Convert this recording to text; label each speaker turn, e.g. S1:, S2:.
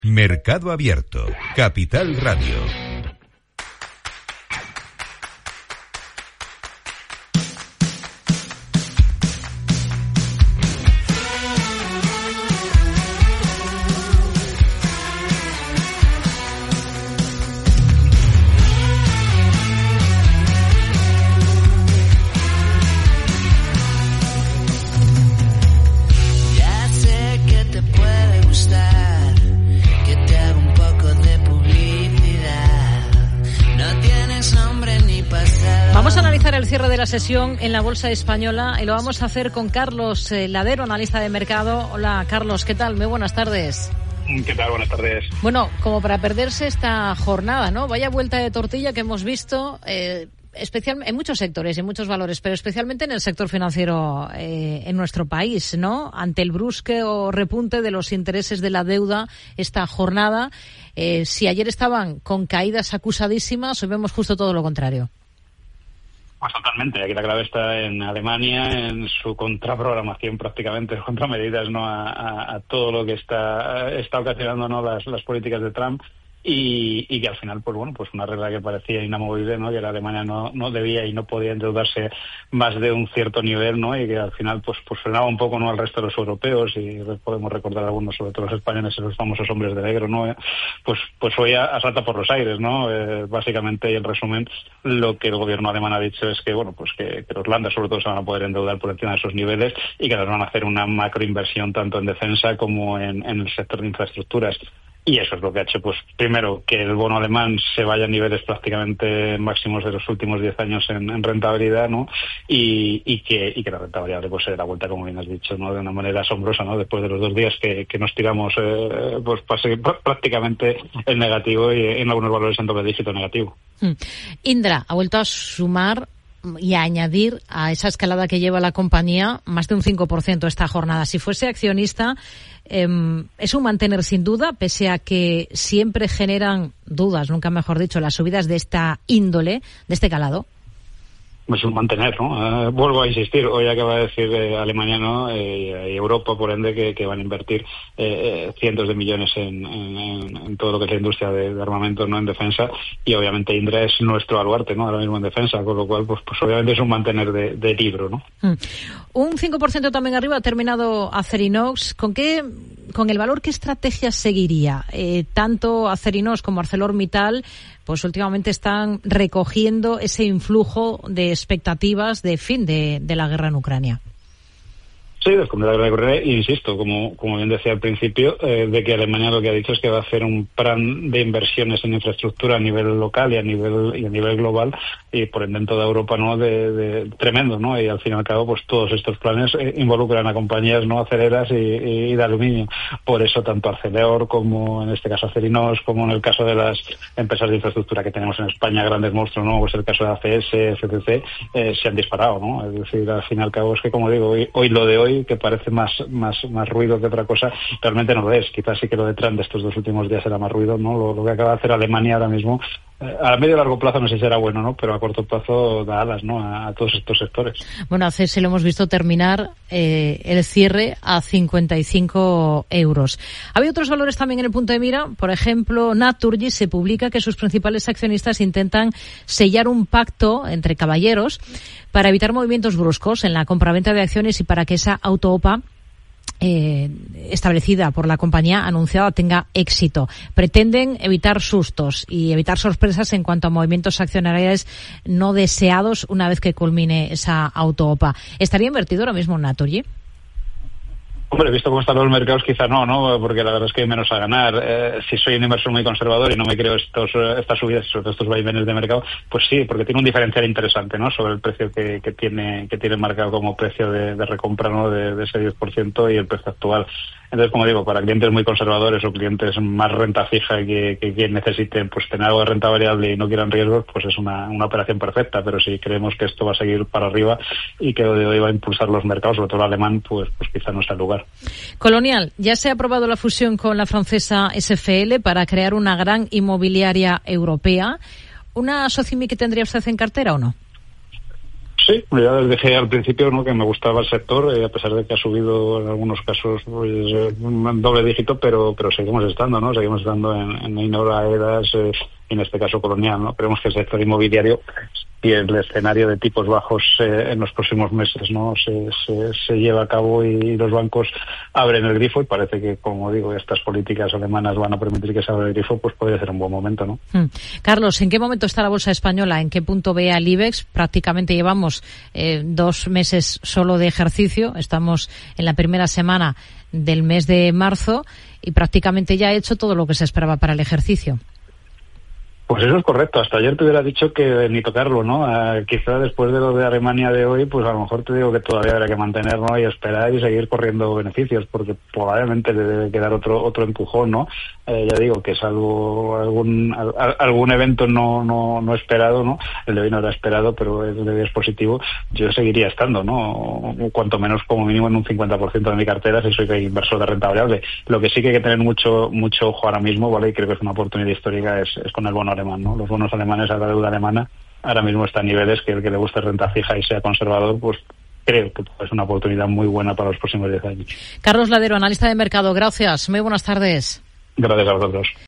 S1: Mercado Abierto, Capital Radio.
S2: La sesión en la Bolsa Española y lo vamos a hacer con Carlos Ladero, analista de mercado. Hola Carlos, ¿qué tal? Muy buenas tardes.
S3: ¿Qué tal? Buenas tardes.
S2: Bueno, como para perderse esta jornada, ¿no? Vaya vuelta de tortilla que hemos visto especialmente en muchos sectores, en muchos valores, pero especialmente en el sector financiero en nuestro país, ¿no? Ante el brusque o repunte de los intereses de la deuda esta jornada, si ayer estaban con caídas acusadísimas, hoy vemos justo todo lo contrario.
S3: Pues totalmente. Aquí la clave está en Alemania, en su contraprogramación prácticamente, contramedidas, ¿no? a todo lo que está ocasionando, ¿no? las políticas de Trump. Y que al final, pues bueno, pues una regla que parecía inamovible, ¿no? Que la Alemania no debía y no podía endeudarse más de un cierto nivel, ¿no? Y que al final pues frenaba un poco, ¿no? al resto de los europeos, y podemos recordar algunos, sobre todo los españoles, esos famosos hombres de negro, ¿no? Pues hoy salta por los aires, ¿no? Básicamente, y en resumen, lo que el gobierno alemán ha dicho es que, bueno, pues que los Länder sobre todo se van a poder endeudar por encima de esos niveles y que les van a hacer una macroinversión tanto en defensa como en el sector de infraestructuras. Y eso es lo que ha hecho, pues primero, que el bono alemán se vaya a niveles prácticamente máximos de los últimos 10 años en rentabilidad, ¿no? Y que la renta variable pues se dé la vuelta, como bien has dicho, ¿no? De una manera asombrosa, ¿no? Después de los 2 días que nos tiramos pues prácticamente en negativo y en algunos valores en doble dígito negativo.
S2: Indra ha vuelto a sumar y a añadir a esa escalada que lleva la compañía más de un 5% esta jornada. Si fuese accionista, es un mantener sin duda, pese a que siempre generan dudas, nunca mejor dicho, las subidas de esta índole, de este calado.
S3: Es un mantener, ¿no? Vuelvo a insistir, hoy acaba de decir Alemania, ¿no? Y Europa, por ende, que van a invertir cientos de millones en todo lo que es la industria de armamento, ¿no? En defensa, y obviamente Indra es nuestro baluarte, ¿no? Ahora mismo en defensa, con lo cual, pues obviamente es un mantener de libro, ¿no?
S2: Un 5% también arriba ha terminado Acerinox. ¿Con el valor, qué estrategia seguiría? Tanto Acerinox como ArcelorMittal pues últimamente están recogiendo ese influjo de expectativas de fin de la guerra en Ucrania.
S3: Sí, después de la guerra de Ucrania, insisto, como bien decía al principio, de que Alemania lo que ha dicho es que va a hacer un plan de inversiones en infraestructura a nivel local y a nivel global, y por ende en toda Europa, ¿no? De tremendo, ¿no? Y al fin y al cabo, pues todos estos planes involucran a compañías no aceleras y de aluminio. Por eso tanto Arcelor como en este caso Acerinox, como en el caso de las empresas de infraestructura que tenemos en España, grandes monstruos, ¿no? Pues el caso de ACS, FCC, se han disparado, ¿no? Es decir, al fin y al cabo es que, como digo, hoy lo de hoy, que parece más ruido que otra cosa, realmente no lo es. Quizás sí que lo de Trump de estos 2 últimos días era más ruido, ¿no? Lo que acaba de hacer Alemania ahora mismo, a medio y largo plazo no sé si será bueno, ¿no? Pero a corto plazo da alas, ¿no? A todos estos sectores.
S2: Bueno, a ACS lo hemos visto terminar el cierre a 55 euros. Había otros valores también en el punto de mira. Por ejemplo, Naturgy, se publica que sus principales accionistas intentan sellar un pacto entre caballeros para evitar movimientos bruscos en la compraventa de acciones y para que esa auto-OPA establecida por la compañía anunciada tenga éxito. Pretenden evitar sustos y evitar sorpresas en cuanto a movimientos accionariales no deseados una vez que culmine esa auto-OPA. ¿Estaría invertido ahora mismo en Naturgy?
S3: Hombre, visto cómo están los mercados, quizá no, porque la verdad es que hay menos a ganar. Si soy un inversor muy conservador y no me creo estas subidas, sobre todo estos vaivenes de mercado, pues sí, porque tiene un diferencial interesante, ¿no? Sobre el precio que tiene marcado como precio de recompra, ¿no? De ese 10% y el precio actual. Entonces, como digo, para clientes muy conservadores o clientes más renta fija que necesiten pues tener algo de renta variable y no quieran riesgos, pues es una operación perfecta. Pero si creemos que esto va a seguir para arriba y que hoy va a impulsar los mercados, sobre todo el alemán, pues quizá no sea el lugar.
S2: Colonial, ya se ha aprobado la fusión con la francesa SFL para crear una gran inmobiliaria europea. ¿Una Socimi que tendría usted en cartera o no?
S3: Sí, ya les dije al principio, ¿no?, que me gustaba el sector, a pesar de que ha subido en algunos casos pues, un doble dígito, pero seguimos estando, ¿no? Seguimos estando en Ainhoa, Aedas, y en este caso Colonial, ¿no? Creemos que el sector inmobiliario y el escenario de tipos bajos en los próximos meses, ¿no?, se lleva a cabo y los bancos abren el grifo, y parece que, como digo, estas políticas alemanas van a permitir que se abra el grifo, pues podría ser un buen momento, ¿no?
S2: Carlos, ¿en qué momento está la bolsa española? ¿En qué punto ve al IBEX? Prácticamente llevamos 2 meses solo de ejercicio, estamos en la primera semana del mes de marzo y prácticamente ya ha hecho todo lo que se esperaba para el ejercicio.
S3: Pues eso es correcto. Hasta ayer te hubiera dicho que ni tocarlo, ¿no? Quizá después de lo de Alemania de hoy, pues a lo mejor te digo que todavía habrá que mantenerlo y esperar y seguir corriendo beneficios, porque probablemente le debe quedar otro empujón, ¿no? Ya digo que salvo algún evento no esperado, ¿no? El de hoy no era esperado, pero el de hoy es positivo. Yo seguiría estando, ¿no? Cuanto menos, como mínimo, en un 50% de mi cartera, si soy inversor de renta variable. Lo que sí que hay que tener mucho ojo ahora mismo, ¿vale? Y creo que es una oportunidad histórica, es con el bono alemán, ¿no? Los bonos alemanes, a la deuda alemana, ahora mismo está a niveles que el que le guste renta fija y sea conservador, pues creo que es una oportunidad muy buena para los próximos 10 años.
S2: Carlos Ladero, analista de mercado, gracias. Muy buenas tardes.
S3: Gracias a vosotros.